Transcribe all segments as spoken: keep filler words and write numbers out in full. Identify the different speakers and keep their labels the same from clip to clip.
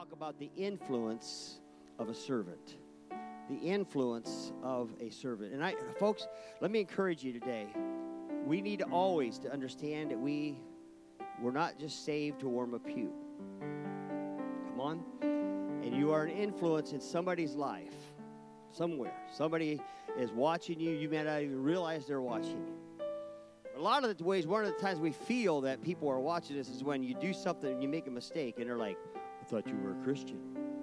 Speaker 1: talk about the influence of a servant. The influence of a servant. And I, folks, let me encourage you today. We need always to understand that we, we're not just saved to warm a pew. Come on. And you are an influence in somebody's life. Somewhere. Somebody is watching you. You may not even realize they're watching you. A lot of the ways, one of the times we feel that people are watching us is when you do something and you make a mistake and they're like, I thought you were a Christian.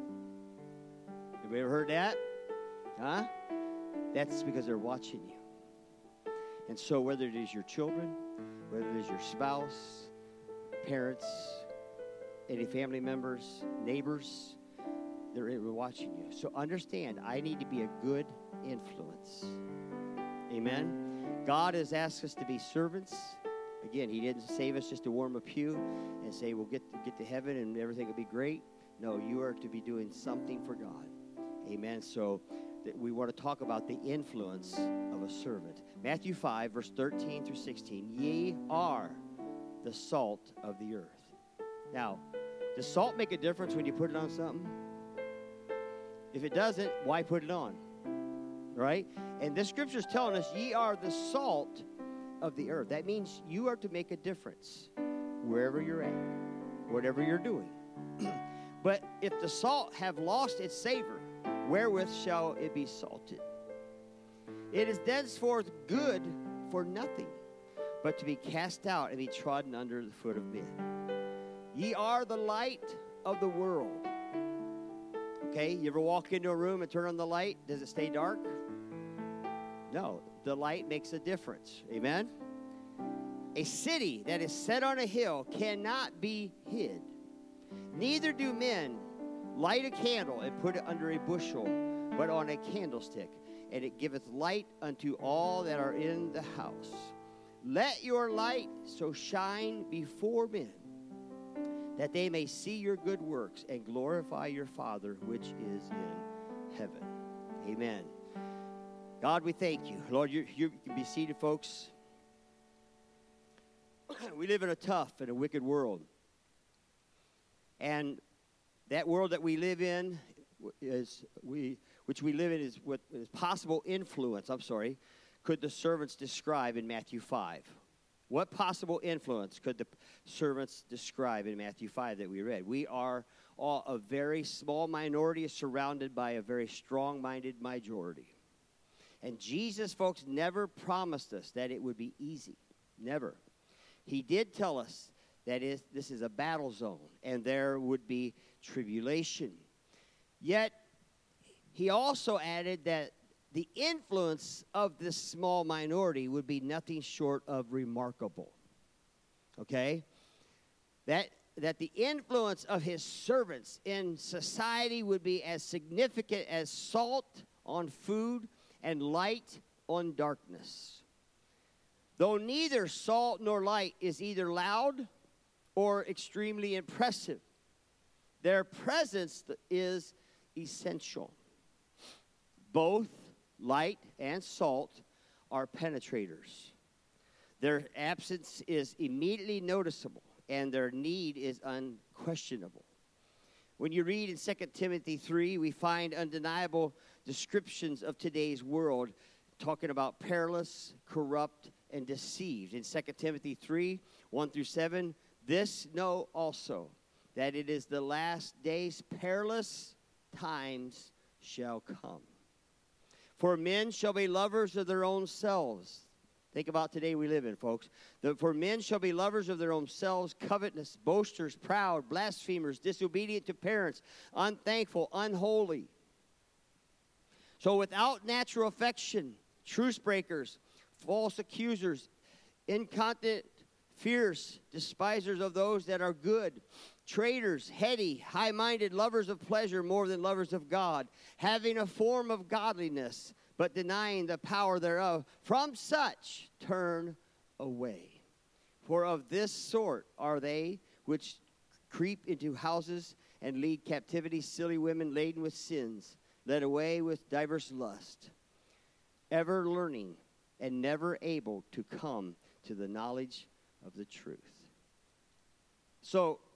Speaker 1: Have you ever heard that? Huh? That's because they're watching you. And so whether it is your children, whether it is your spouse, parents, any family members, neighbors, they're watching you. So understand, I need to be a good influence. Amen? God has asked us to be servants. Again, he didn't save us just to warm a pew and say, we'll get to, get to heaven and everything will be great. No, you are to be doing something for God. Amen. So that we want to talk about the influence of a servant. Matthew five, verse thirteen through sixteen. Ye are the salt of the earth. Now, does salt make a difference when you put it on something? If it doesn't, why put it on? Right? And this scripture is telling us, ye are the salt of the earth. That means you are to make a difference wherever you're at, whatever you're doing. But if the salt have lost its savor, wherewith shall it be salted? It is thenceforth good for nothing, but to be cast out and be trodden under the foot of men. Ye are the light of the world. Okay, you ever walk into a room and turn on the light? Does it stay dark? No, the light makes a difference. Amen? A city that is set on a hill cannot be hid. Neither do men light a candle and put it under a bushel, but on a candlestick, and it giveth light unto all that are in the house. Let your light so shine before men, that they may see your good works and glorify your Father which is in heaven. Amen. God, we thank you. Lord, you, you can be seated, folks. We live in a tough and a wicked world. And that world that we live in is we which we live in is what is possible influence, I'm sorry, could the servants describe in Matthew five? What possible influence could the servants describe in Matthew five that we read? We are all a very small minority surrounded by a very strong-minded majority. And Jesus, folks, never promised us that it would be easy. Never. He did tell us that is, this is a battle zone, and there would be tribulation. Yet, he also added that the influence of this small minority would be nothing short of remarkable. Okay? That, that the influence of his servants in society would be as significant as salt on food and light on darkness. Though neither salt nor light is either loud or extremely impressive, their presence is essential. Both light and salt are penetrators. Their absence is immediately noticeable, and their need is unquestionable. When you read in Second Timothy three, we find undeniable descriptions of today's world, talking about perilous, corrupt, and deceived. In Second Timothy three, one through seven, this know also, that it is the last days, perilous times shall come. For men shall be lovers of their own selves. Think about today we live in, folks. The, for men shall be lovers of their own selves, covetous, boasters, proud, blasphemers, disobedient to parents, unthankful, unholy. So without natural affection, truce breakers, false accusers, incontinent, fierce, despisers of those that are good, traitors, heady, high-minded, lovers of pleasure more than lovers of God, having a form of godliness, but denying the power thereof. From such turn away. For of this sort are they which creep into houses and lead captivity silly women laden with sins, led away with diverse lust, ever learning and never able to come to the knowledge of the truth. So,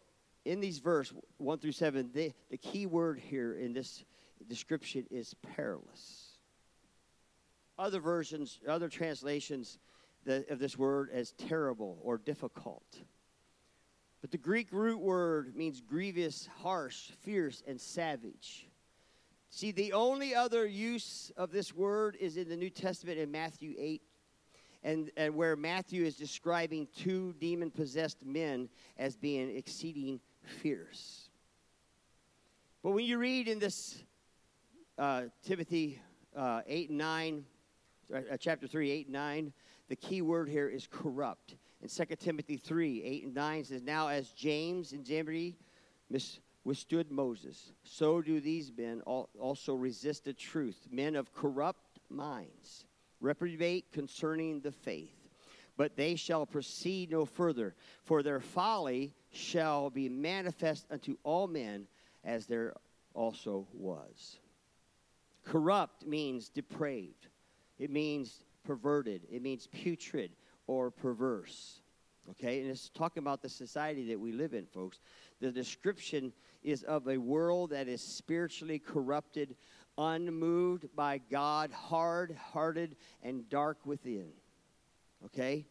Speaker 1: in these verse one through seven, the, the key word here in this description is perilous. Other versions, other translations the, of this word as terrible or difficult. But the Greek root word means grievous, harsh, fierce, and savage. See, the only other use of this word is in the New Testament in Matthew eight, and, and where Matthew is describing two demon-possessed men as being exceeding fierce. But when you read in this uh, Timothy uh, eight and nine, uh, chapter three, eight and nine, the key word here is corrupt. In Second Timothy three, eight and nine says, now as James and Jambres withstood Moses, so do these men also resist the truth, men of corrupt minds, reprobate concerning the faith. But they shall proceed no further, for their folly shall be manifest unto all men, as there also was. Corrupt means depraved. It means perverted. It means putrid or perverse. Okay, and it's talking about the society that we live in, folks. The description is of a world that is spiritually corrupted, unmoved by God, hard-hearted, and dark within. Okay?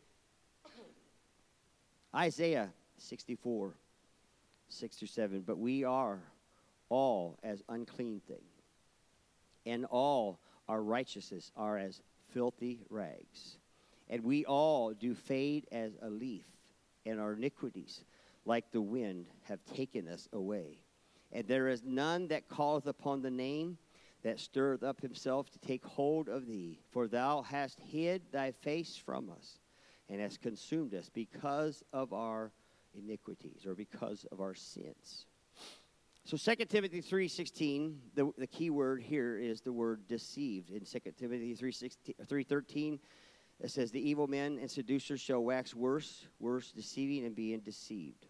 Speaker 1: Isaiah sixty-four, six through seven. But we are all as unclean things, and all our righteousness are as filthy rags. And we all do fade as a leaf, and our iniquities, like the wind, have taken us away. And there is none that calleth upon the name, that stirreth up himself to take hold of thee. For thou hast hid thy face from us, and hast consumed us because of our iniquities, or because of our sins. So Second Timothy three sixteen, the, the key word here is the word deceived. In Second Timothy three thirteen, it says, the evil men and seducers shall wax worse, worse, deceiving and being deceived.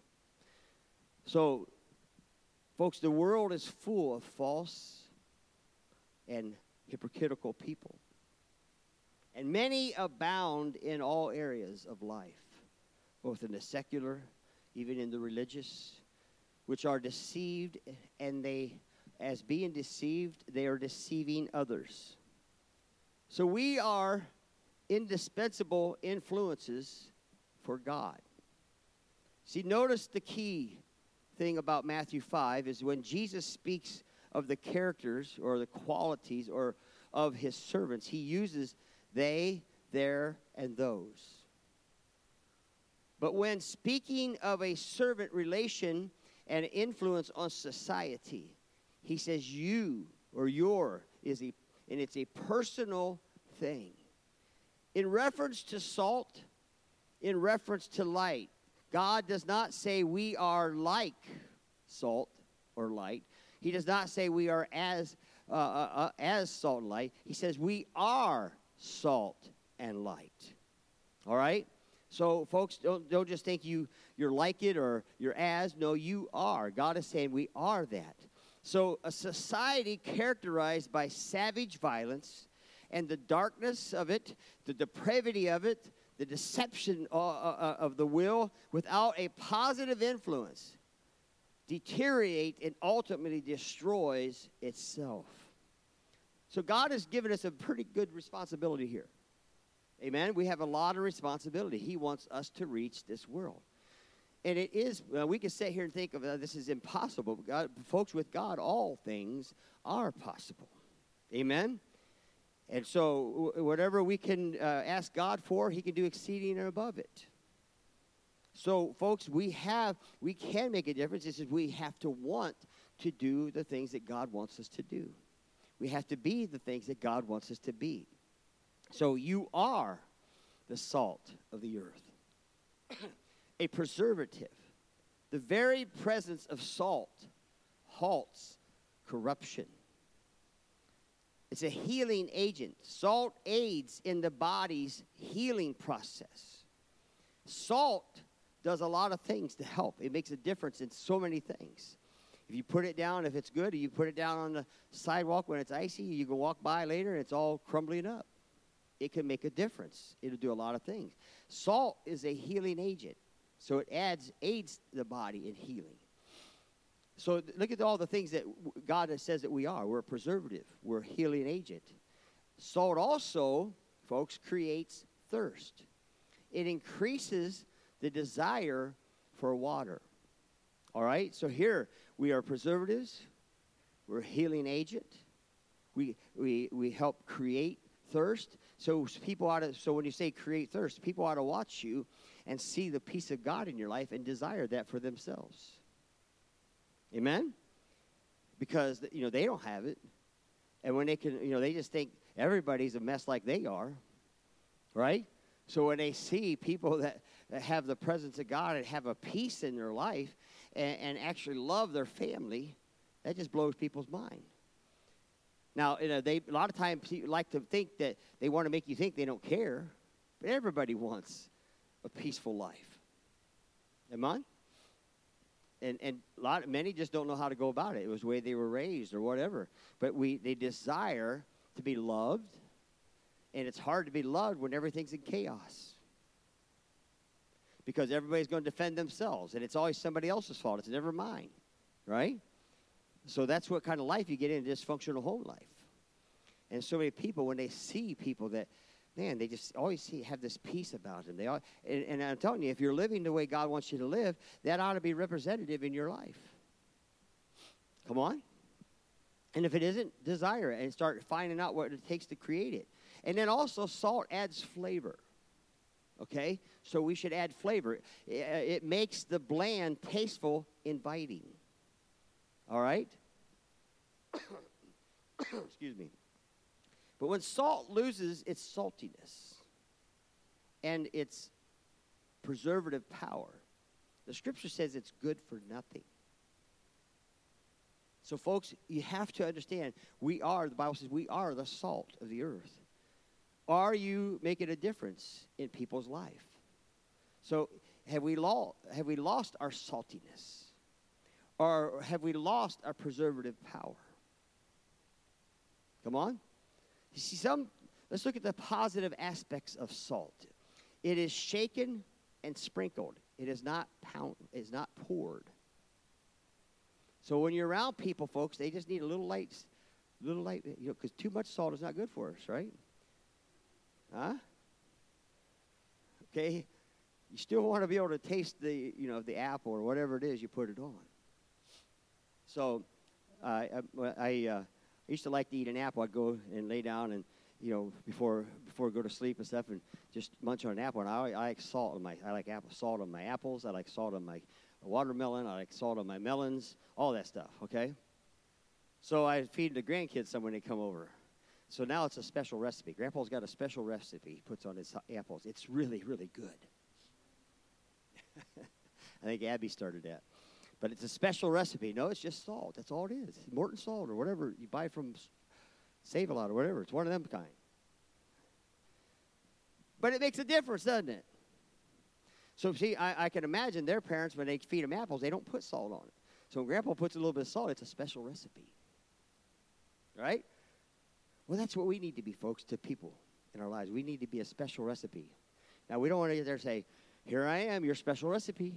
Speaker 1: So, folks, the world is full of false and hypocritical people. And many abound in all areas of life, both in the secular, even in the religious, which are deceived, and they, as being deceived, they are deceiving others. So we are indispensable influences for God. See, notice the key thing about Matthew five is when Jesus speaks of the characters or the qualities or of his servants, he uses they, their, and those. But when speaking of a servant relation and influence on society, he says you or your is a, and it's a personal thing. In reference to salt, in reference to light, God does not say we are like salt or light. He does not say we are as uh, uh, uh, as salt and light. He says we are salt and light. All right? So, folks, don't, don't just think you, you're like it or you're as. No, you are. God is saying we are that. So, a society characterized by savage violence and the darkness of it, the depravity of it, the deception uh, uh, of the will, without a positive influence, deteriorate and ultimately destroys itself. So God has given us a pretty good responsibility here. Amen? We have a lot of responsibility. He wants us to reach this world. And it is, uh, we can sit here and think of uh, this is impossible. But God, folks, with God, all things are possible. Amen? And so whatever we can uh, ask God for, he can do exceeding and above it. So, folks, we have, we can make a difference. It's just we have to want to do the things that God wants us to do. We have to be the things that God wants us to be. So you are the salt of the earth, a preservative. The very presence of salt halts corruption. It's a healing agent. Salt aids in the body's healing process. Salt does a lot of things to help. It makes a difference in so many things. If you put it down, if it's good, or you put it down on the sidewalk when it's icy, you can walk by later and it's all crumbling up. It can make a difference. It'll do a lot of things. Salt is a healing agent, so it adds aids the body in healing. So th- look at all the things that w- God has says that we are. We're a preservative. We're a healing agent. Salt also, folks, creates thirst. It increases the desire for water. All right? So here, we are preservatives. We're a healing agent. We, we, we help create thirst. So people ought to, so when you say create thirst, people ought to watch you and see the peace of God in your life and desire that for themselves. Amen? Because, you know, they don't have it. And when they can, you know, they just think everybody's a mess like they are. Right? So when they see people that, that have the presence of God and have a peace in their life and, and actually love their family, that just blows people's mind. Now, you know, they a lot of times people like to think that they want to make you think they don't care, but everybody wants a peaceful life. Amen? And and a lot many just don't know how to go about it. It was the way they were raised or whatever. But we they desire to be loved, and it's hard to be loved when everything's in chaos. Because everybody's going to defend themselves, and it's always somebody else's fault. It's never mine, right? So that's what kind of life you get in, a dysfunctional home life. And so many people, when they see people that, man, they just always see, have this peace about them. They all, and, and I'm telling you, if you're living the way God wants you to live, that ought to be representative in your life. Come on. And if it isn't, desire it and start finding out what it takes to create it. And then also, salt adds flavor. Okay? So we should add flavor. It, it makes the bland tasteful, inviting. All right? Excuse me. But when salt loses its saltiness and its preservative power, the Scripture says it's good for nothing. So, folks, you have to understand, we are, the Bible says, we are the salt of the earth. Are you making a difference in people's life? So, have we, lo- have we lost our saltiness? Or have we lost our preservative power? Come on. You see, some, let's look at the positive aspects of salt. It is shaken and sprinkled. It is not pound, it is not poured. So when you're around people, folks, they just need a little light, little light, you know, because too much salt is not good for us, right? Huh? Okay. You still want to be able to taste the, you know, the apple or whatever it is you put it on. So, uh, I, I, uh, I used to like to eat an apple. I'd go and lay down and, you know, before before I go to sleep and stuff, and just munch on an apple. And I, I like salt on my, I like apple salt on my apples. I like salt on my watermelon. I like salt on my melons. All that stuff. Okay. So I feed the grandkids some when they come over. So now it's a special recipe. Grandpa's got a special recipe he puts on his apples. It's really, really good. I think Abby started that. But it's a special recipe. No, it's just salt. That's all it is. Morton salt or whatever you buy from Save-A-Lot or whatever. It's one of them kind. But it makes a difference, doesn't it? So, see, I, I can imagine their parents, when they feed them apples, they don't put salt on it. So when Grandpa puts a little bit of salt, it's a special recipe. Right? Well, that's what we need to be, folks, to people in our lives. We need to be a special recipe. Now, we don't want to get there and say, here I am, your special recipe.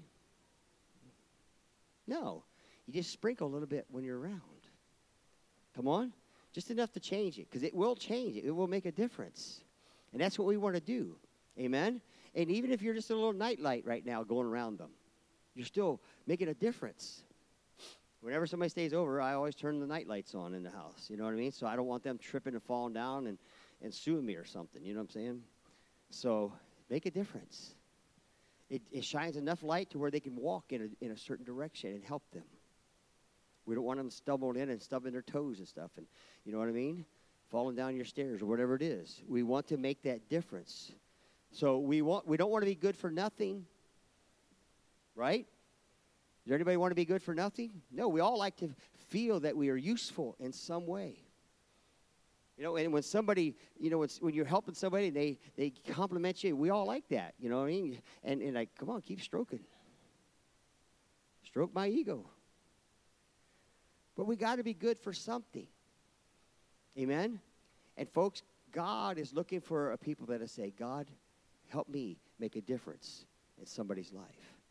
Speaker 1: No. You just sprinkle a little bit when you're around. Come on. Just enough to change it, because it will change it. It will make a difference. And that's what we want to do. Amen? And even if you're just a little nightlight right now going around them, you're still making a difference. Whenever somebody stays over, I always turn the night lights on in the house. You know what I mean? So I don't want them tripping and falling down and, and suing me or something. You know what I'm saying? So make a difference. It, it shines enough light to where they can walk in a, in a certain direction and help them. We don't want them stumbling in and stubbing their toes and stuff. And you know what I mean? Falling down your stairs or whatever it is. We want to make that difference. So we want we don't want to be good for nothing. Right? Does anybody want to be good for nothing? No, we all like to feel that we are useful in some way. You know, and when somebody, you know, when, when you're helping somebody, they, they compliment you, we all like that, you know what I mean? And, and like, come on, keep stroking. Stroke my ego. But we got to be good for something. Amen? And folks, God is looking for a people that say, God, help me make a difference in somebody's life.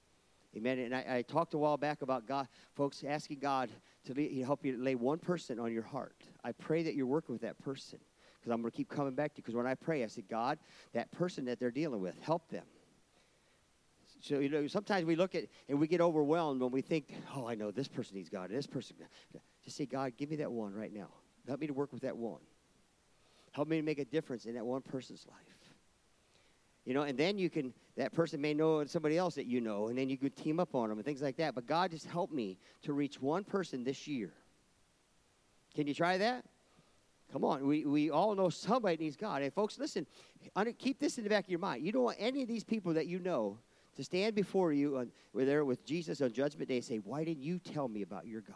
Speaker 1: Amen. And I, I talked a while back about God, folks, asking God to lay, help you lay one person on your heart. I pray that you're working with that person, because I'm going to keep coming back to you. Because when I pray, I say, God, that person that they're dealing with, help them. So, you know, sometimes we look at and we get overwhelmed when we think, oh, I know this person needs God, this person. Just say, God, give me that one right now. Help me to work with that one. Help me to make a difference in that one person's life. You know, and then you can, that person may know somebody else that you know, and then you could team up on them and things like that. But God, just help me to reach one person this year. Can you try that? Come on. We, we all know somebody needs God. And folks, listen, under, keep this in the back of your mind. You don't want any of these people that you know to stand before you, on, we're there with Jesus on Judgment Day, and say, why didn't you tell me about your God?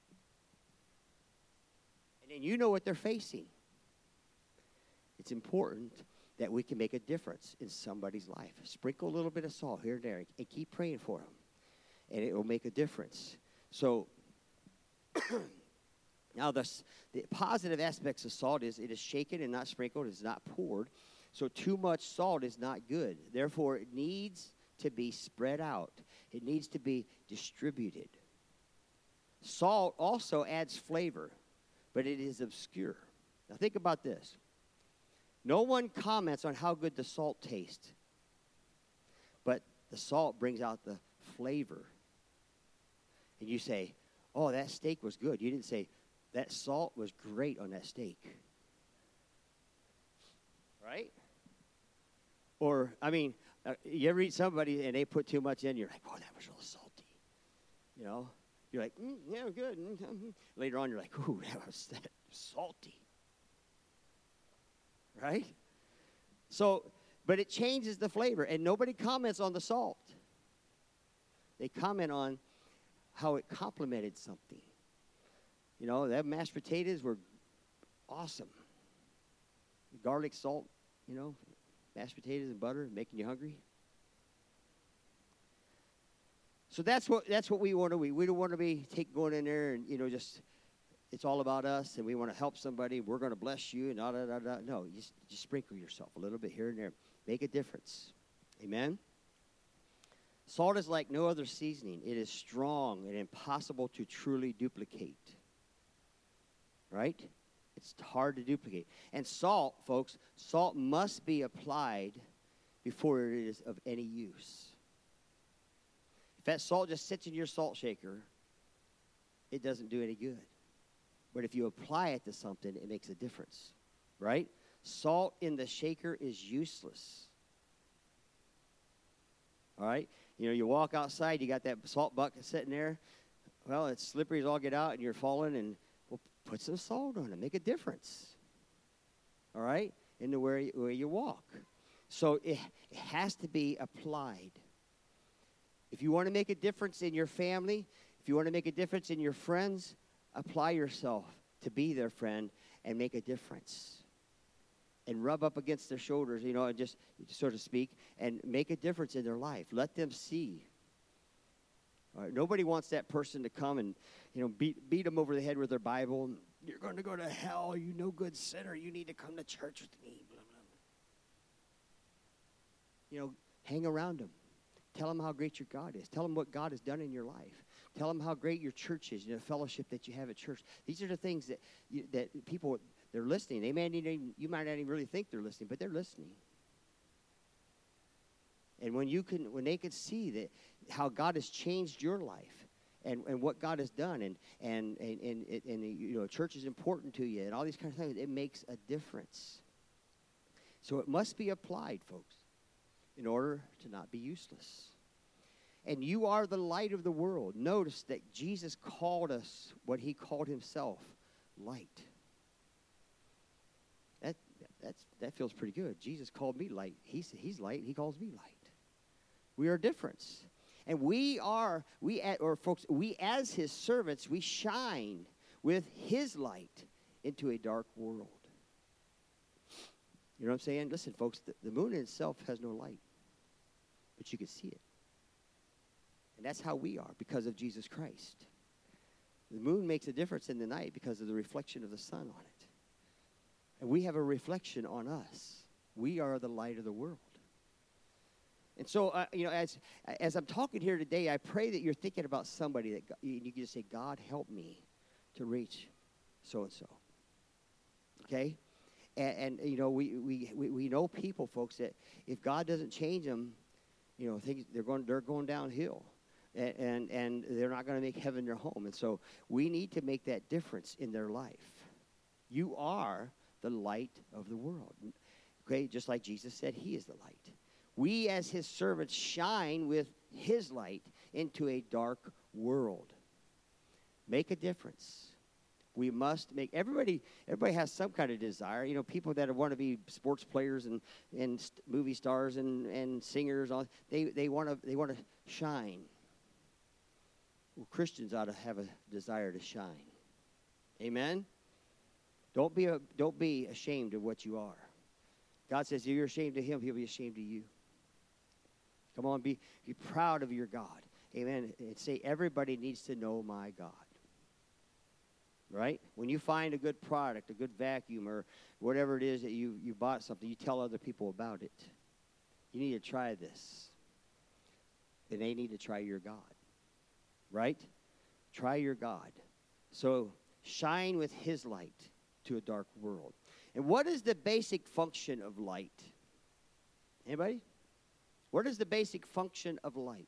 Speaker 1: And then you know what they're facing. It's important that we can make a difference in somebody's life. Sprinkle a little bit of salt here and there, and keep praying for them, and it will make a difference. So, now the, the positive aspects of salt is it is shaken and not sprinkled. It is not poured. So too much salt is not good. Therefore, it needs to be spread out. It needs to be distributed. Salt also adds flavor, but it is obscure. Now think about this. No one comments on how good the salt tastes, but the salt brings out the flavor. And you say, oh, that steak was good. You didn't say, that salt was great on that steak. Right? Or, I mean, uh, you ever eat somebody and they put too much in, you're like, oh, that was real salty. You know? You're like, mm, yeah, good. Mm-hmm. Later on, you're like, ooh, that was that salty. Right? So, but it changes the flavor, and nobody comments on the salt. They comment on how it complemented something. You know, that mashed potatoes were awesome. Garlic, salt, you know, mashed potatoes and butter, making you hungry. So that's what that's what we want to be. We don't want to be take going in there and, you know, just it's all about us, and we want to help somebody. We're going to bless you, and da da da da. No, just just sprinkle yourself a little bit here and there. Make a difference. Amen. Salt is like no other seasoning. It is strong and impossible to truly duplicate. Right? It's hard to duplicate. And salt, folks, salt must be applied before it is of any use. If that salt just sits in your salt shaker, it doesn't do any good. But if you apply it to something, it makes a difference, right? Salt in the shaker is useless. All right? You know, you walk outside, you got that salt bucket sitting there. Well, it's slippery as all get out, and you're falling, and well, put some salt on it. Make a difference. All right? In the where you, where you walk. So it, it has to be applied. If you want to make a difference in your family, if you want to make a difference in your friends, apply yourself to be their friend and make a difference. And rub up against their shoulders, you know, and just, so to speak, and make a difference in their life. Let them see. All right, nobody wants that person to come and, you know, beat, beat them over the head with their Bible. You're going to go to hell, you no good sinner. You need to come to church with me. Blah, blah, blah. You know, hang around them. Tell them how great your God is. Tell them what God has done in your life. Tell them how great your church is, you know, fellowship that you have at church. These are the things that you, that people, they're listening. They may not even, you might not even really think they're listening, but they're listening. And when you can, when they can see that how God has changed your life and, and what God has done, and and and and, and, and you know, church is important to you, and all these kinds of things, it makes a difference. So it must be applied, folks, in order to not be useless. And you are the light of the world. Notice that Jesus called us what he called himself, light. That that's that feels pretty good. Jesus called me light. He's he's light. He calls me light. We are a difference. And we are, we or folks, we as his servants, we shine with his light into a dark world. You know what I'm saying? Listen, folks, the, the moon in itself has no light, but you can see it. And that's how we are, because of Jesus Christ. The moon makes a difference in the night because of the reflection of the sun on it. And we have a reflection on us. We are the light of the world. And so, uh, you know, as as I'm talking here today, I pray that you're thinking about somebody that God, you can just say, God, help me to reach so-and-so. Okay? And, and you know, we, we, we, we know people, folks, that if God doesn't change them, you know, things, they're going they're going downhill. And, and, and they're not going to make heaven their home. And so we need to make that difference in their life. You are the light of the world. Okay? Just like Jesus said, he is the light. We, as his servants, shine with his light into a dark world. Make a difference. We must make, everybody everybody has some kind of desire. You know, people that want to be sports players and, and st- movie stars and, and singers, all, they, they want to they want to shine. Well, Christians ought to have a desire to shine. Amen? Don't be, a, don't be ashamed of what you are. God says if you're ashamed of him, he'll be ashamed of you. Come on, be, be proud of your God. Amen. And say, everybody needs to know my God. Right? When you find a good product, a good vacuum, or whatever it is that you, you bought something, you tell other people about it. You need to try this. And they need to try your God. Right? Try your God. So shine with his light to a dark world. And what is the basic function of light? Anybody? What is the basic function of light?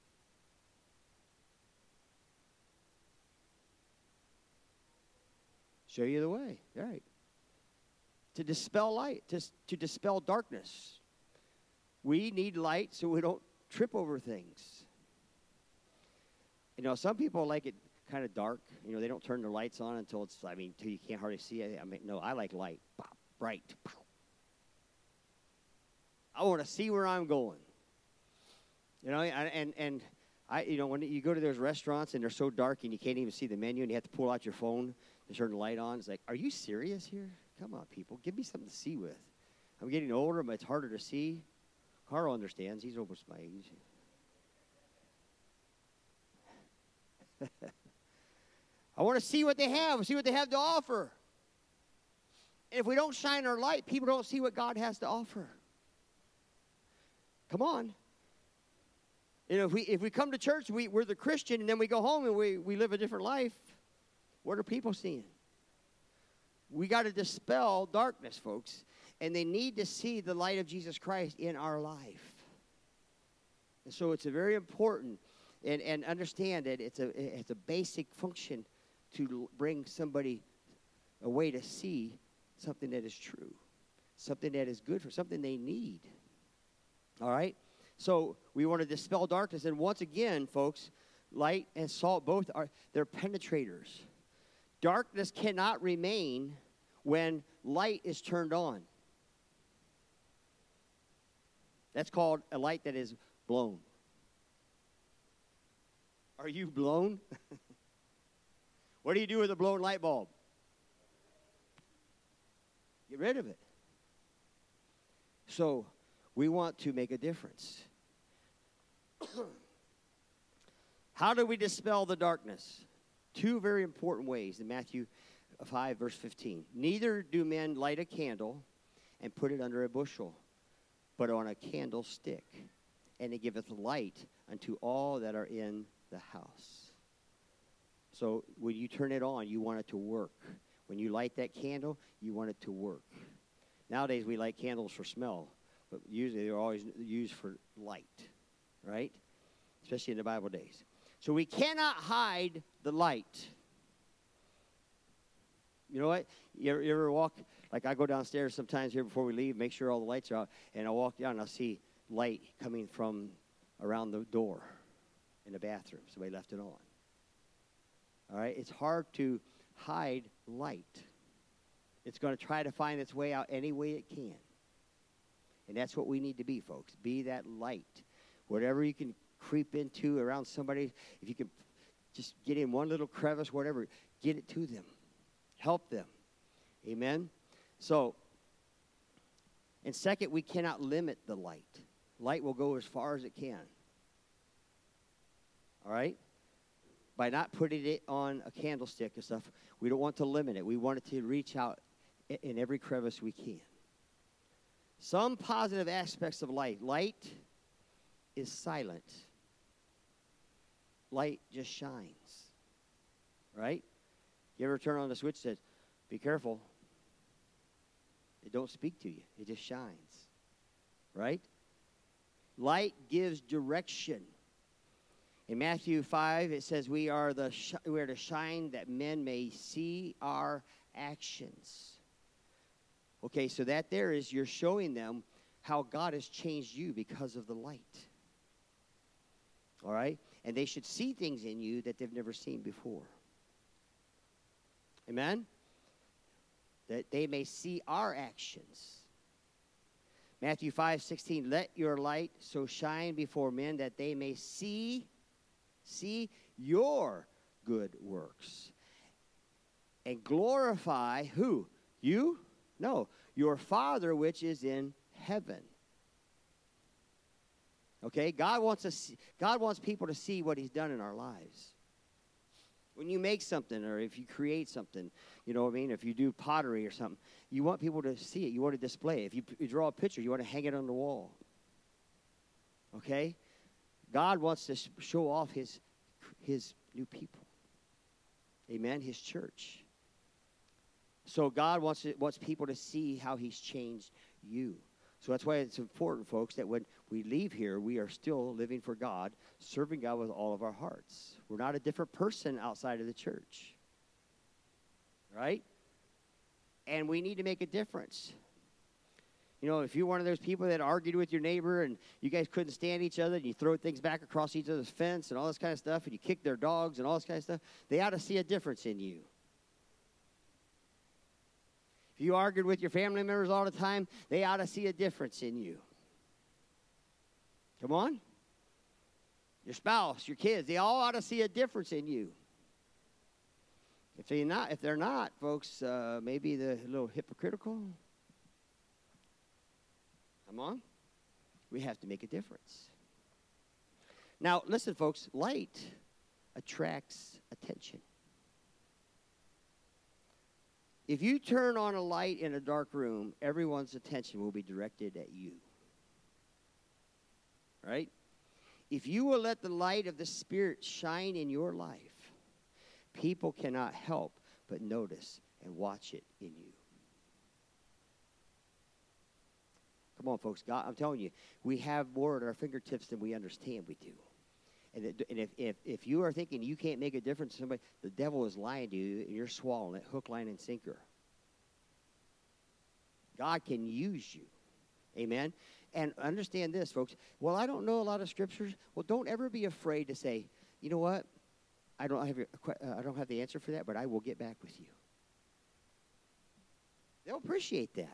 Speaker 1: Show you the way. All right. To dispel light, to, to dispel darkness. We need light so we don't trip over things. You know, some people like it kind of dark. You know, they don't turn their lights on until it's, I mean, until you can't hardly see it. I mean, no, I like light. Pop, bright. Pop. I want to see where I'm going. You know, and, and I, you know, when you go to those restaurants and they're so dark and you can't even see the menu and you have to pull out your phone to turn the light on, it's like, are you serious here? Come on, people. Give me something to see with. I'm getting older, but it's harder to see. Carl understands. He's almost my age. I want to see what they have, see what they have to offer. And if we don't shine our light, people don't see what God has to offer. Come on. You know, if we if we come to church, we, we're the Christian, and then we go home and we, we live a different life, what are people seeing? We got to dispel darkness, folks, and they need to see the light of Jesus Christ in our life. And so it's a very important, and, and understand that it's a it's a basic function to bring somebody a way to see something that is true, something that is good for something they need. All right? So we want to dispel darkness. And once again, folks, light and salt both are, they're penetrators. Darkness cannot remain when light is turned on. That's called a light that is blown. Are you blown? What do you do with a blown light bulb? Get rid of it. So we want to make a difference. How do we dispel the darkness? Two very important ways in Matthew five, verse fifteen. Neither do men light a candle and put it under a bushel, but on a candlestick, and it giveth light unto all that are in the house. So when you turn it on, you want it to work. When you light that candle, you want it to work. Nowadays, we light candles for smell, but usually they're always used for light, right? Especially in the Bible days. So we cannot hide the light. You know what? You ever, you ever walk, like I go downstairs sometimes here before we leave, make sure all the lights are out, and I walk down and I'll see light coming from around the door in the bathroom. Somebody left it on. All right? It's hard to hide light. It's going to try to find its way out any way it can. And that's what we need to be, folks. Be that light. Whatever you can creep into around somebody, if you can just get in one little crevice, whatever, get it to them. Help them. Amen? So, and second, we cannot limit the light. Light will go as far as it can. All right? By not putting it on a candlestick and stuff, we don't want to limit it. We want it to reach out in every crevice we can. Some positive aspects of light. Light is silent. Light just shines. Right? You ever turn on the switch that says, be careful. It don't speak to you. It just shines. Right? Light gives direction. In Matthew five, it says we are the sh- we are to shine that men may see our actions. Okay, so that there is you're showing them how God has changed you because of the light. All right? And they should see things in you that they've never seen before. Amen? That they may see our actions. Matthew five sixteen, let your light so shine before men that they may see, see your good works. And glorify who? You? No, your Father which is in heaven. Okay, God wants us. God wants people to see what He's done in our lives. When you make something, or if you create something, you know what I mean. If you do pottery or something, you want people to see it. You want to display it. If you, you draw a picture, you want to hang it on the wall. Okay, God wants to show off His His new people. Amen. His church. So God wants to, wants people to see how He's changed you. So that's why it's important, folks, that when we leave here, we are still living for God, serving God with all of our hearts. We're not a different person outside of the church. Right? And we need to make a difference. You know, if you're one of those people that argued with your neighbor and you guys couldn't stand each other and you throw things back across each other's fence and all this kind of stuff and you kick their dogs and all this kind of stuff, they ought to see a difference in you. If you argued with your family members all the time, they ought to see a difference in you. Come on. Your spouse, your kids, they all ought to see a difference in you. If they're not, if they're not, folks, uh, maybe they're a little hypocritical. Come on. We have to make a difference. Now, listen, folks, light attracts attention. If you turn on a light in a dark room, everyone's attention will be directed at you. Right? If you will let the light of the Spirit shine in your life, people cannot help but notice and watch it in you. Come on, folks. God, I'm telling you, we have more at our fingertips than we understand we do. And, it, and if, if, if you are thinking you can't make a difference to somebody, the devil is lying to you, and you're swallowing it, hook, line, and sinker. God can use you. Amen? And understand this, folks. Well, I don't know a lot of scriptures. Well, don't ever be afraid to say, you know what? I don't have, uh, I don't have the answer for that, but I will get back with you. They'll appreciate that.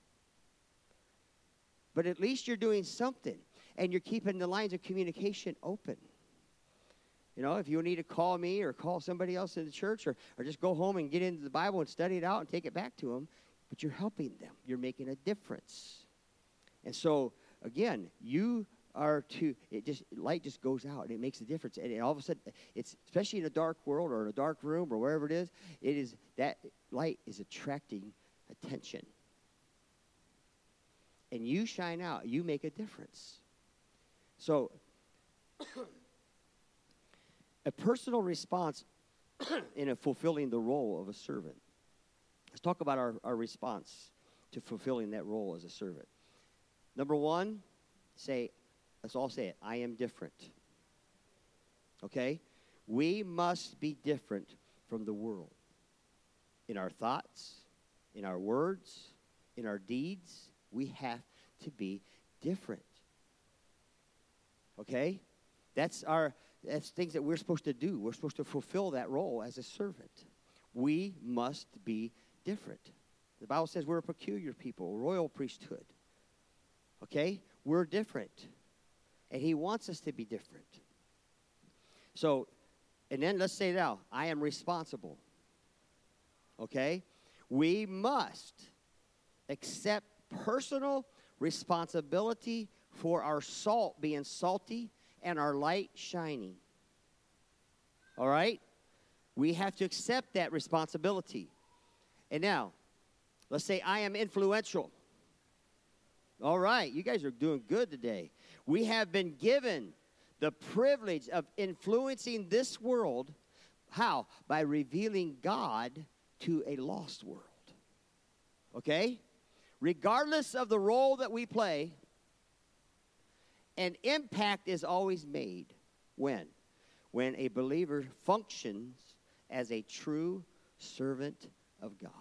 Speaker 1: But at least you're doing something, and you're keeping the lines of communication open. You know, if you need to call me or call somebody else in the church or, or just go home and get into the Bible and study it out and take it back to them, but you're helping them. You're making a difference. And so, again, you are to, it just, light just goes out and it makes a difference. And all of a sudden, it's, especially in a dark world or in a dark room or wherever it is, it is, that light is attracting attention. And you shine out. You make a difference. So, a personal response in a fulfilling the role of a servant. Let's talk about our, our response to fulfilling that role as a servant. Number one, say, let's all say it, I am different. Okay? We must be different from the world. In our thoughts, in our words, in our deeds, we have to be different. Okay? That's our that's things that we're supposed to do. We're supposed to fulfill that role as a servant. We must be different. The Bible says we're a peculiar people, a royal priesthood. Okay? We're different. And He wants us to be different. So, and then let's say now, I am responsible. Okay? We must accept personal responsibility for our salt being salty and our light shining. All right? We have to accept that responsibility. And now, let's say I am influential. All right, you guys are doing good today. We have been given the privilege of influencing this world. How? By revealing God to a lost world. Okay? Regardless of the role that we play, an impact is always made. When? When a believer functions as a true servant of God.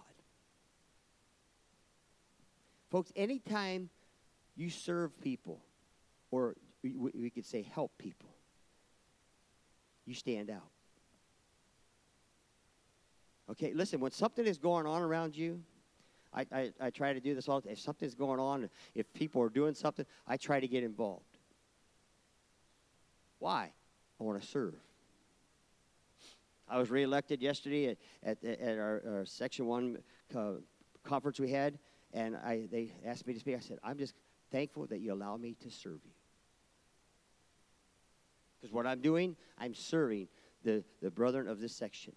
Speaker 1: Folks, anytime you serve people, or we, we could say help people, you stand out. Okay, listen, when something is going on around you, I, I, I try to do this all the time. If something's going on, if people are doing something, I try to get involved. Why? I want to serve. I was reelected yesterday at, at, at our, our Section one uh, conference we had, and I, they asked me to speak. I said, I'm just thankful that you allow me to serve you. Because what I'm doing, I'm serving the, the brethren of this section.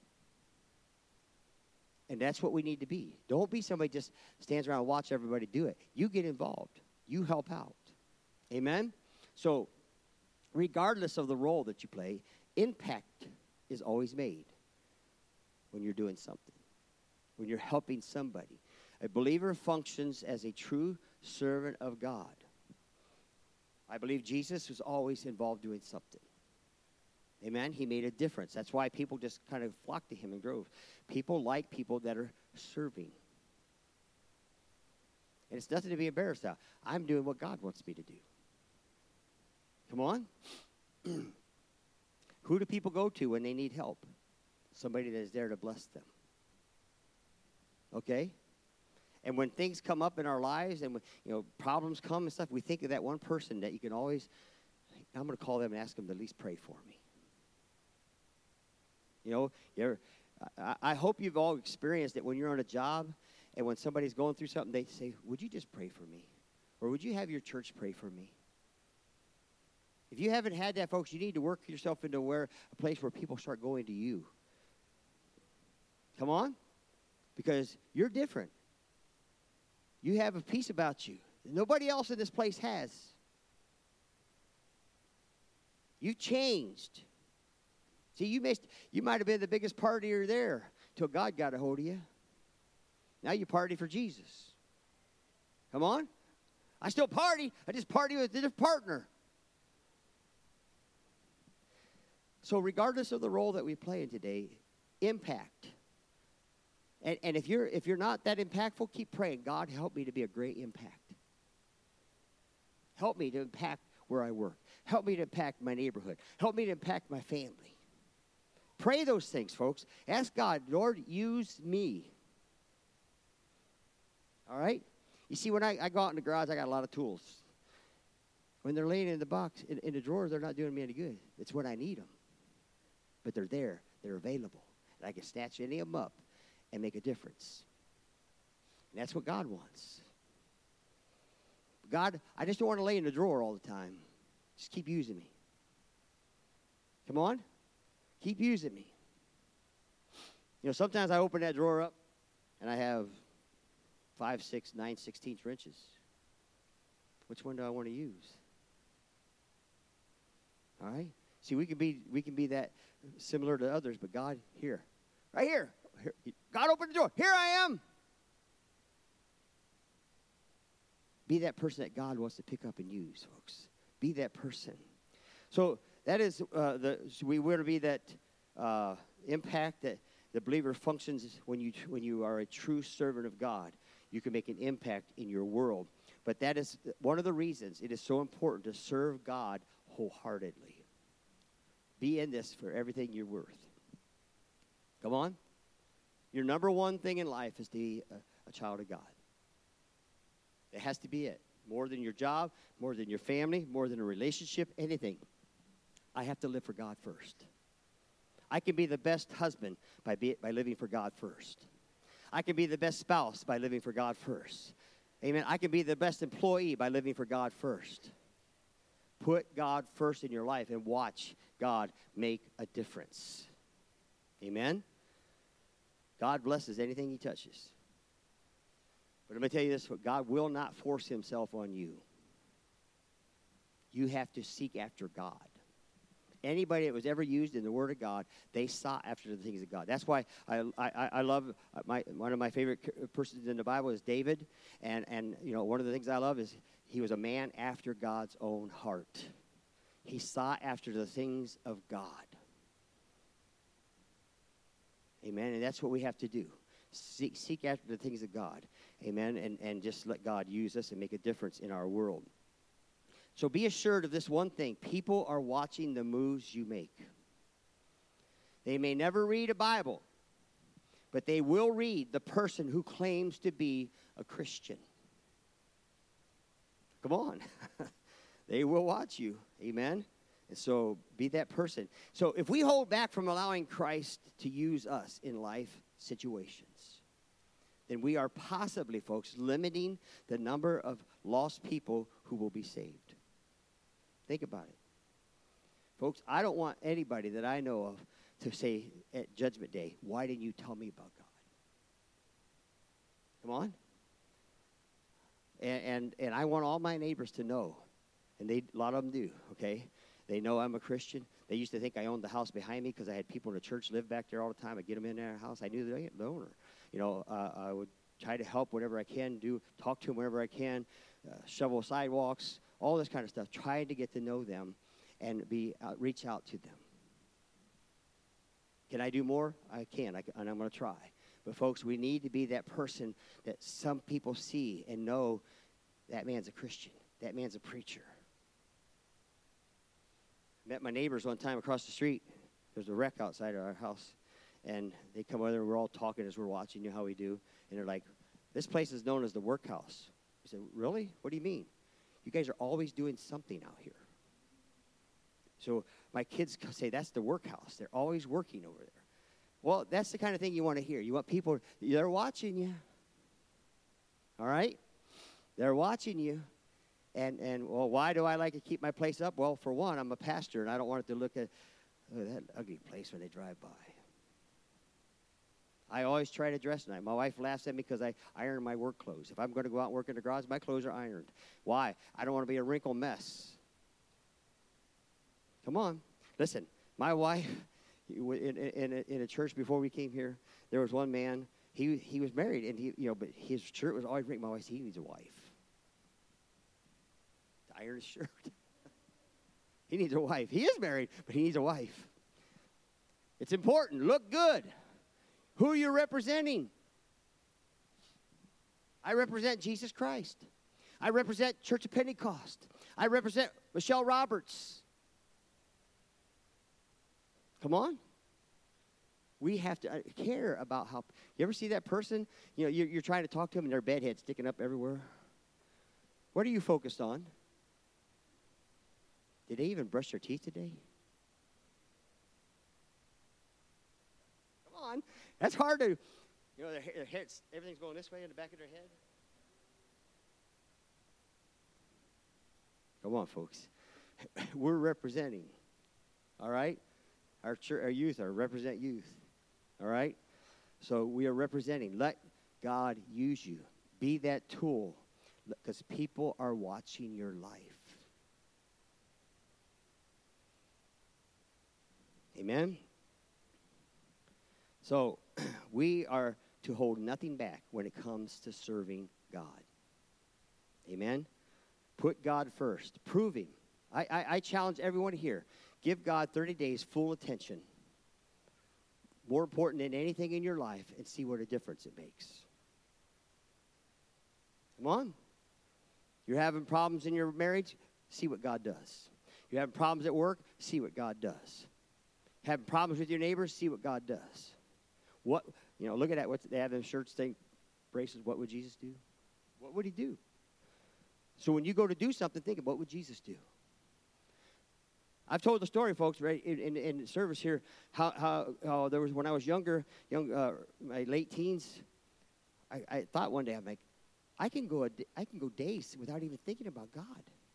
Speaker 1: And that's what we need to be. Don't be somebody just stands around and watch everybody do it. You get involved. You help out. Amen? So, regardless of the role that you play, impact is always made when you're doing something, when you're helping somebody. A believer functions as a true servant of God. I believe Jesus was always involved doing something. Amen? He made a difference. That's why people just kind of flocked to him in droves. People like people that are serving. And it's nothing to be embarrassed about. I'm doing what God wants me to do. Come on. Who do people go to when they need help? Somebody that is there to bless them. Okay? And when things come up in our lives and when, you know, problems come and stuff, we think of that one person that you can always, I'm going to call them and ask them to at least pray for me. You know, you're, I, I hope you've all experienced it when you're on a job and when somebody's going through something, they say, would you just pray for me? Or would you have your church pray for me? If you haven't had that, folks, you need to work yourself into where a place where people start going to you. Come on? Because you're different. You have a peace about you that nobody else in this place has. You've changed. See, you, may, you might have been the biggest partier there till God got a hold of you. Now you party for Jesus. Come on. I still party. I just party with a different partner. So regardless of the role that we play in today, impact. And, and if you're if you're not that impactful, keep praying. God, help me to be a great impact. Help me to impact where I work. Help me to impact my neighborhood. Help me to impact my family. Pray those things, folks. Ask God, Lord, use me. All right? You see, when I, I go out in the garage, I got a lot of tools. When they're laying in the box, in, in the drawer, they're not doing me any good. It's when I need them. But they're there. They're available. And I can snatch any of them up and make a difference. And that's what God wants. God, I just don't want to lay in the drawer all the time. Just keep using me. Come on. Keep using me. You know, sometimes I open that drawer up and I have five, six, nine, sixteenth wrenches. Which one do I want to use? All right? See, we can be we can be that similar to others, but God, here. Right here. here God opened the door. Here I am. Be that person that God wants to pick up and use, folks. Be that person. So that is, uh, the so we want to be that uh, impact that the believer functions when you when you are a true servant of God. You can make an impact in your world. But that is one of the reasons it is so important to serve God wholeheartedly. Be in this for everything you're worth. Come on. Your number one thing in life is to be a, a child of God. It has to be it. More than your job, more than your family, more than a relationship, anything. I have to live for God first. I can be the best husband by, be, by living for God first. I can be the best spouse by living for God first. Amen. I can be the best employee by living for God first. Put God first in your life and watch God make a difference. Amen. God blesses anything he touches. But let me tell you this, God will not force himself on you. You have to seek after God. Anybody that was ever used in the Word of God, they sought after the things of God. That's why I I, I love my one of my favorite persons in the Bible is David, and and you know one of the things I love is he was a man after God's own heart. He sought after the things of God. Amen. And that's what we have to do. Seek, seek after the things of God. Amen. And and just let God use us and make a difference in our world. So be assured of this one thing. People are watching the moves you make. They may never read a Bible, but they will read the person who claims to be a Christian. Come on. They will watch you. Amen? And so be that person. So if we hold back from allowing Christ to use us in life situations, then we are possibly, folks, limiting the number of lost people who will be saved. Think about it. Folks, I don't want anybody that I know of to say at Judgment Day, why didn't you tell me about God? Come on. And, and, and I want all my neighbors to know, and they, a lot of them do, okay? They know I'm a Christian. They used to think I owned the house behind me because I had people in the church live back there all the time. I'd get them in their house. I knew the, the owner. You know, uh, I would try to help whatever I can, do talk to them whenever I can, uh, shovel sidewalks, all this kind of stuff, trying to get to know them and be uh, reach out to them. Can I do more? I can, I, and I'm going to try. But, folks, we need to be that person that some people see and know that man's a Christian. That man's a preacher. Met my neighbors one time across the street. There's a wreck outside of our house. And they come over and we're all talking as we're watching, you know how we do. And they're like, this place is known as the workhouse. I said, really? What do you mean? You guys are always doing something out here. So my kids say that's the workhouse. They're always working over there. Well, that's the kind of thing you want to hear. You want people, they're watching you. All right? They're watching you. And, and well, why do I like to keep my place up? Well, for one, I'm a pastor, and I don't want it to look at oh, that ugly place when they drive by. I always try to dress nice. My wife laughs at me because I iron my work clothes. If I'm going to go out and work in the garage, my clothes are ironed. Why? I don't want to be a wrinkled mess. Come on. Listen, my wife, in, in, in, in a church before we came here, there was one man, he he was married, and he you know, but his shirt was always wrinkled. My wife said, he needs a wife. To iron his shirt. He needs a wife. He is married, but he needs a wife. It's important. Look good. Who are you representing? I represent Jesus Christ. I represent Church of Pentecost. I represent Michelle Roberts. Come on. We have to care about how, you ever see that person? You know, you're, you're trying to talk to them and their bedhead sticking up everywhere. What are you focused on? Did they even brush their teeth today? Come on. That's hard to, you know, their, their heads, everything's going this way in the back of their head. Come on, folks. We're representing, all right? Our church, our youth are represent youth, all right? So we are representing. Let God use you. Be that tool, because people are watching your life. Amen? So we are to hold nothing back when it comes to serving God. Amen? Put God first. Prove Him. I, I, I challenge everyone here. Give God thirty days full attention. More important than anything in your life, and see what a difference it makes. Come on. You're having problems in your marriage? See what God does. You're having problems at work? See what God does. Having problems with your neighbors? See what God does. What, you know, look at that. What they have in shirts, thing, braces. What would Jesus do? What would He do? So when you go to do something, think about what would Jesus do? I've told the story, folks, right, in, in, in service here, how, how, how there was, when I was younger, young, uh, my late teens, I, I thought one day, I'm like, I can go a, I can go days without even thinking about God.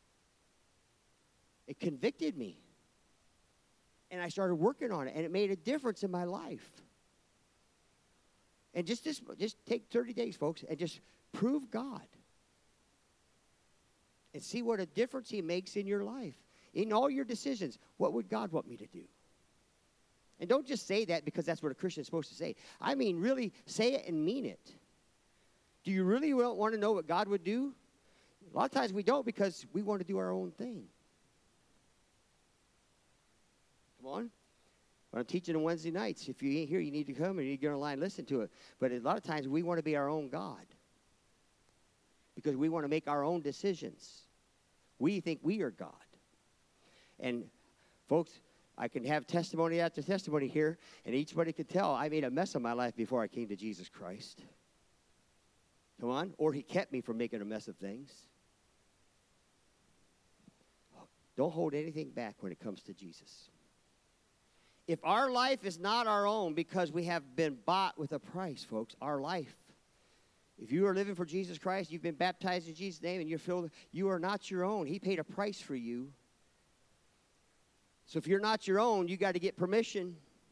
Speaker 1: It convicted me. And I started working on it, and it made a difference in my life. And just, just, just take thirty days, folks, and just prove God. And see what a difference he makes in your life. In all your decisions, what would God want me to do? And don't just say that because that's what a Christian is supposed to say. I mean, really say it and mean it. Do you really want to know what God would do? A lot of times we don't because we want to do our own thing. Come on. When I'm teaching on Wednesday nights, if you ain't here, you need to come and you need to get online and listen to it. But a lot of times we want to be our own God because we want to make our own decisions. We think we are God. And, folks, I can have testimony after testimony here, and eachbody could tell I made a mess of my life before I came to Jesus Christ. Come on. Or he kept me from making a mess of things. Don't hold anything back when it comes to Jesus. If our life is not our own because we have been bought with a price, folks, our life. If you are living for Jesus Christ, you've been baptized in Jesus' name, and you're filled, you are not your own. He paid a price for you. So if you're not your own, you got to get permission.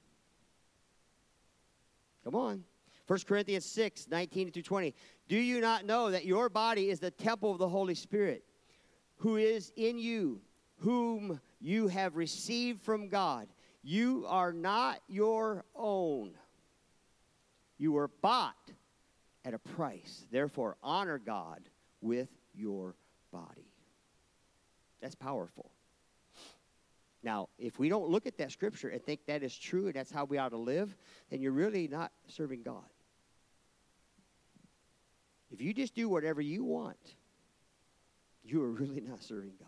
Speaker 1: Come on. First Corinthians six, nineteen through twenty. Do you not know that your body is the temple of the Holy Spirit, who is in you, whom you have received from God? You are not your own. You were bought at a price. Therefore, honor God with your body. That's powerful. Now, if we don't look at that scripture and think that is true and that's how we ought to live, then you're really not serving God. If you just do whatever you want, you are really not serving God.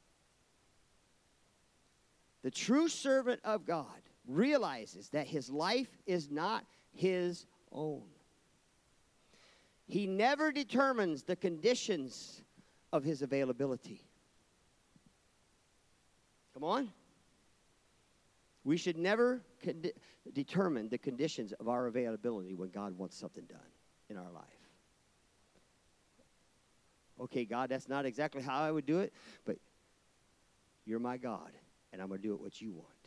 Speaker 1: The true servant of God realizes that his life is not his own. He never determines the conditions of his availability. Come on. We should never con- determine the conditions of our availability when God wants something done in our life. Okay, God, that's not exactly how I would do it, but you're my God, and I'm going to do it what you want.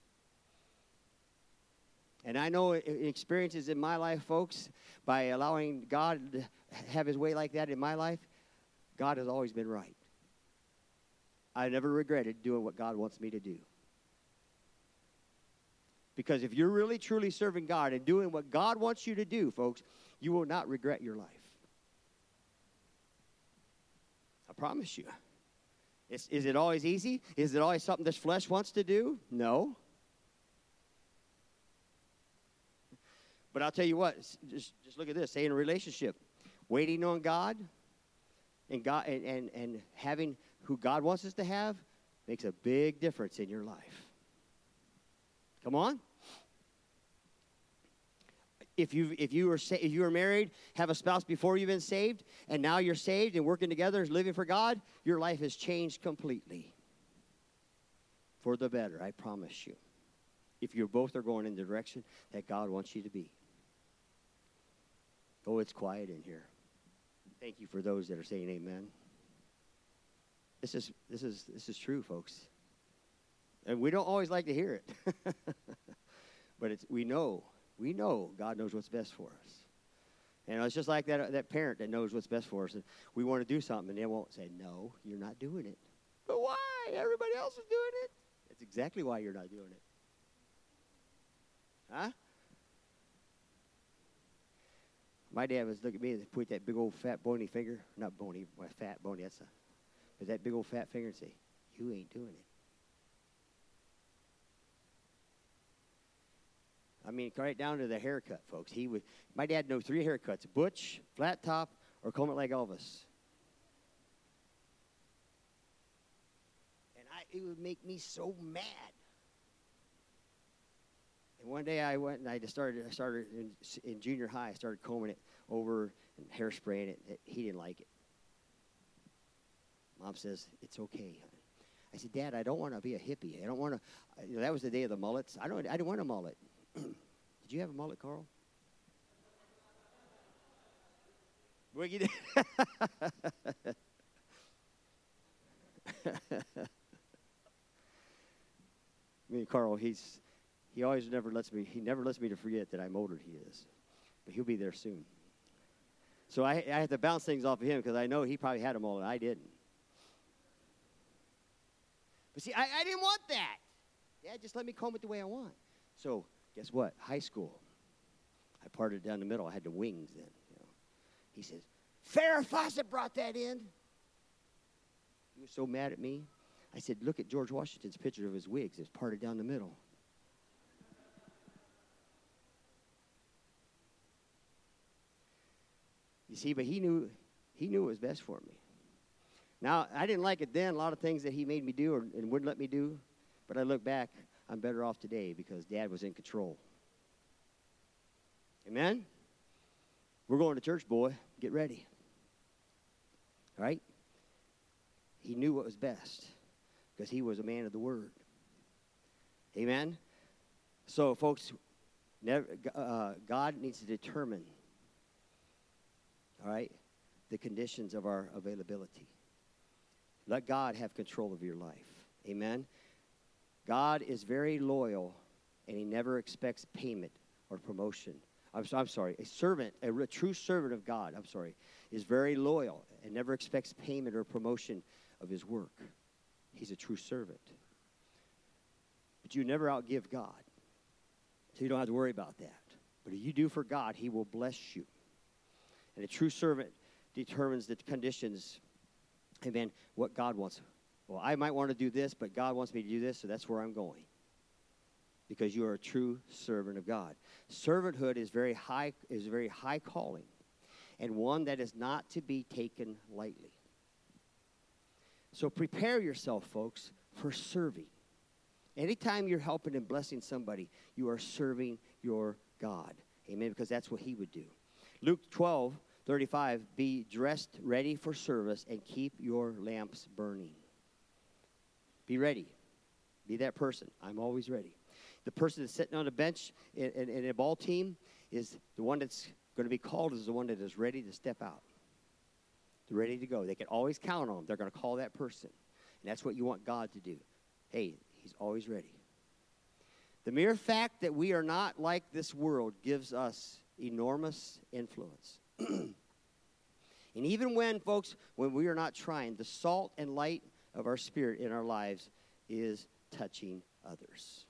Speaker 1: And I know experiences in my life, folks, by allowing God to have his way like that in my life, God has always been right. I never regretted doing what God wants me to do. Because if you're really, truly serving God and doing what God wants you to do, folks, you will not regret your life. I promise you. Is, is it always easy? Is it always something this flesh wants to do? No. But I'll tell you what, just, just look at this. Say in a relationship, waiting on God and God and, and, and having who God wants us to have makes a big difference in your life. Come on. If you if you were sa- if you were married, have a spouse before you've been saved, and now you're saved and working together and living for God, your life has changed completely for the better. I promise you. If you both are going in the direction that God wants you to be. Oh, it's quiet in here. Thank you for those that are saying amen. This is this is this is true, folks. And we don't always like to hear it. But it's we know, we know God knows what's best for us. And it's just like that that parent that knows what's best for us. And we want to do something, and they won't say, no, you're not doing it. But why? Everybody else is doing it. That's exactly why you're not doing it. Huh? My dad was looking at me and put that big old fat bony finger, not bony, fat bony, that's a, but that big old fat finger and say, you ain't doing it. I mean, right down to the haircut, folks. He would. My dad knew three haircuts: butch, flat top, or comb it like Elvis. And I, it would make me so mad. And one day I went and I just started. I started in, in junior high. I started combing it over and hairspraying it. it. He didn't like it. Mom says it's okay, honey. I said, Dad, I don't want to be a hippie. I don't want to. You know, that was the day of the mullets. I don't. I didn't want a mullet. Did you have a mullet, Carl? Wiggy did. I mean, Carl, he's he always never lets me. He never lets me to forget that I'm older than he is. but he'll be there soon. So I, I have to bounce things off of him because I know he probably had them all and I didn't. But see, I, I didn't want that. Dad, just let me comb it the way I want. So guess what? High school. I parted down the middle. I had the wings then. You know. He says, Farrah Fawcett brought that in. He was so mad at me. I said, look at George Washington's picture of his wigs. It's parted down the middle. You see, but he knew he knew it was best for me. Now, I didn't like it then, a lot of things that he made me do or, and wouldn't let me do. But I look back, I'm better off today because Dad was in control. Amen? We're going to church, boy. Get ready. All right? He knew what was best because he was a man of the word. Amen? So, folks, never, uh, God needs to determine, all right, the conditions of our availability. Let God have control of your life. Amen? God is very loyal, and he never expects payment or promotion. I'm, so, I'm sorry, a servant, a, a true servant of God, I'm sorry, is very loyal and never expects payment or promotion of his work. He's a true servant. But you never outgive God, so you don't have to worry about that. But if you do for God, he will bless you. And a true servant determines the conditions, amen, what God wants. Well, I might want to do this, but God wants me to do this, so that's where I'm going. Because you are a true servant of God. Servanthood is very high, is a very high calling, and one that is not to be taken lightly. So prepare yourself, folks, for serving. Anytime you're helping and blessing somebody, you are serving your God. Amen, because that's what he would do. Luke twelve thirty-five, be dressed ready for service and keep your lamps burning. Be ready. Be that person. I'm always ready. The person that's sitting on a bench in, in, in a ball team is the one that's going to be called is the one that is ready to step out. They're ready to go. They can always count on them. They're going to call that person. And that's what you want God to do. Hey, he's always ready. The mere fact that we are not like this world gives us enormous influence. And even when, folks, when we are not trying, the salt and light of our spirit in our lives is touching others.